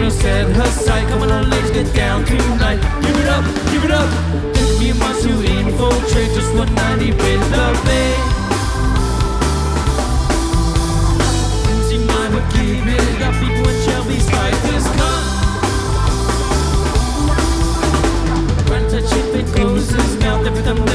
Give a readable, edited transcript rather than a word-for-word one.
she'll set her sight. Come on, let's get down tonight. Give it up, give it up. Just me and my to infiltrate. Just 190 with the bay. See mine, but keep it up. People when Shelby's fighters come. Run touch it, it goes his mouth. Every time